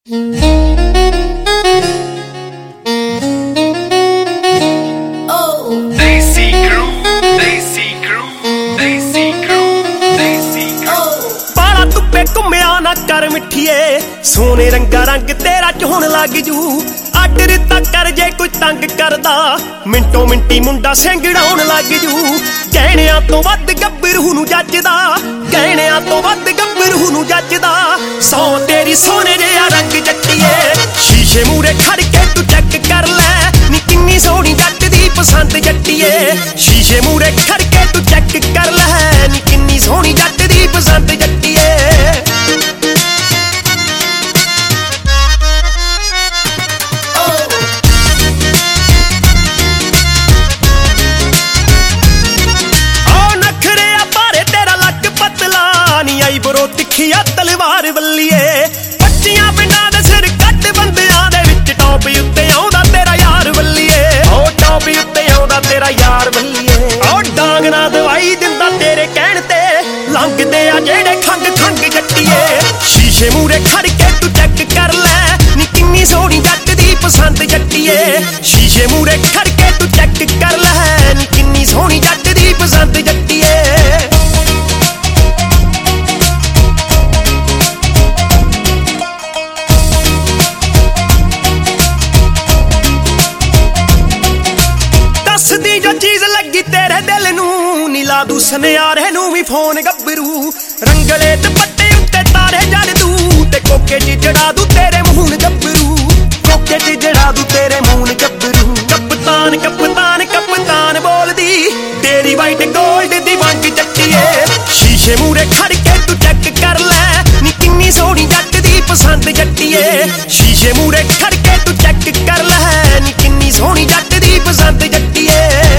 कर मिठिए सोने रंगा रंग तेरा चोन लग जू अड रिता कर जे कोई तंग करदा मिंटो मिंटी मुंडा सेंगड़ाउन लग जू गहणियां तो वध गब्बरू नूं जचदा गहणियां तो वध गब्बरू नूं जचदा सौ तेरी सोने जिहा रंग जट्टिए शीशे मूरे खड़ के तू चेक कर लै नी किन्नी सोहनी जट दी पसंद जट्टिए शीशे मूरे खड़ के तू चेक कर लै नी किन्नी सोहनी जट दी पसंद जट्टिए बरो तिखिया तलवार वल्लीए पच्चियां पिंडां दे सिर कट बंदियां दे विच टॉप उत्ते आउंदा तेरा यार वल्लीए ओ टॉप उत्ते आउंदा तेरा यार वल्लीए ओ डांग ना दवाई दिंदा तेरे कहण ते लंघदे आ जेड़े खंग खंग जट्टिए शीशे मूरे खड़ के तू चेक कर लै नी किन्नी सोहनी जट दी पसंद जट्टिए शीशे मूरे खड़ के तू चेक कर लै नी किन्नी सोहनी जट दी पसंद जट्टिए चीज लगी तेरे दिल नूं नी ला दू सनियारे नूं भी फोन गब्बरू रंगले दुपट्टे उत्ते तारे जड़ दू ते कोके च जड़ा दू तेरे मून गब्बरू कोके च जड़ा दू तेरे मून गब्बरू कप्तान कप्तान कप्तान बोलदी तेरी वाइट गोल्ड दी वंग जट्टिए शीशे मूरे खड़ के तू चेक कर लै नी किन्नी सोहनी जट दी पसंद जट्टिए शीशे मूरे खड़ के तू चेक कर लै नी किन्नी सोहनी जट दी पसंद जट्टिए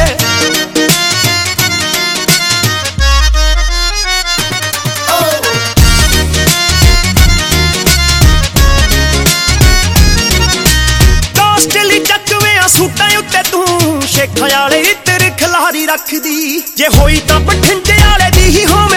सूटां उत्ते तू शेखां वाले इत्र खलारी रखदी जे होई तां बठिंडे वाले दी ही हो